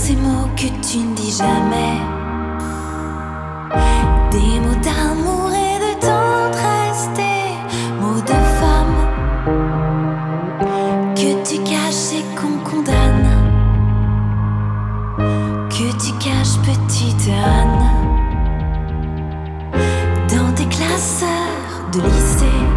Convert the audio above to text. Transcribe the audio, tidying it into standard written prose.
ces mots que tu ne dis jamais, des mots d'amour et de tendresse, des mots de femme que tu caches et qu'on condamne, que tu caches, petite Anne, dans tes classeurs de lycée.